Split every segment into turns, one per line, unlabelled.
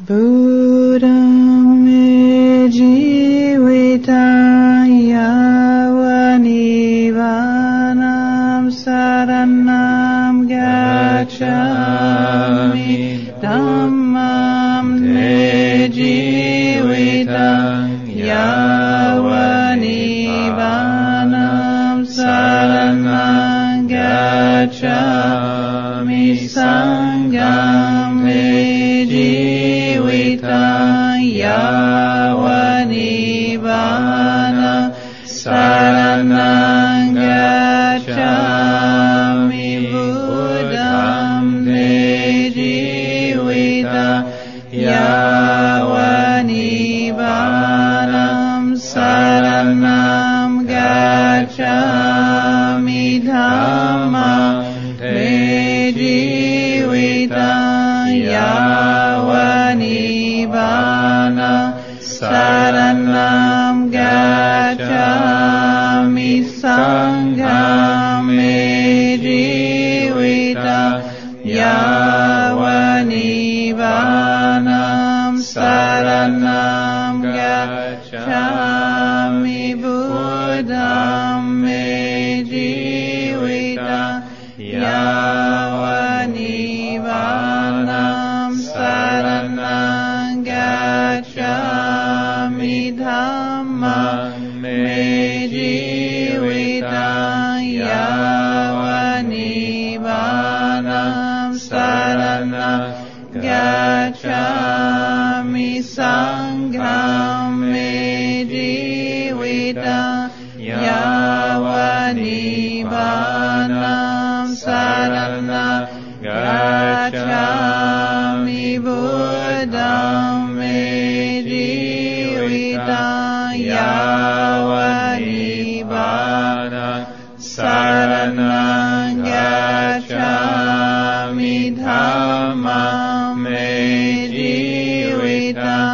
Buddham me jivitaya vanivanam saranam gacchami dhammam me jivitaya vanivanam saranam gacchami sangham me Yavanivana saranam gacchami Buddham me jivita Yavanivanam saranam gacchami Dhammam me jivita Yavanivana saranam gacchami sangham me jivita Yavanivanam saranam gacchami Buddham me jivita Yavanivanam saranam gacchami Dhammam me jivita Yavanivanam saranam gacchami sangham me jivita Yavanivanam saranam gacchami Buddham me jivita Yavanivanam saranam gacchami Dhammam me jivita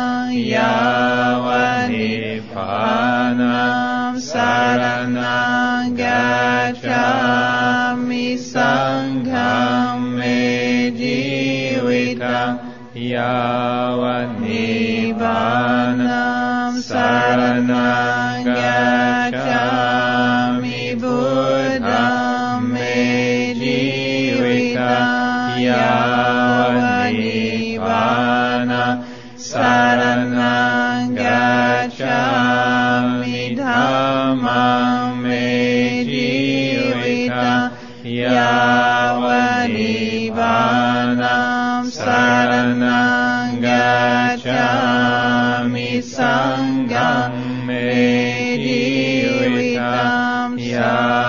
Yavanivanam saranam gacchami sangham me jivita Yavanivanam saranam gacchami Buddham me jivita Yavanivanam saranam gacchami Dhammam me jivita Yavanivanam saranam gacchami sangham me jivita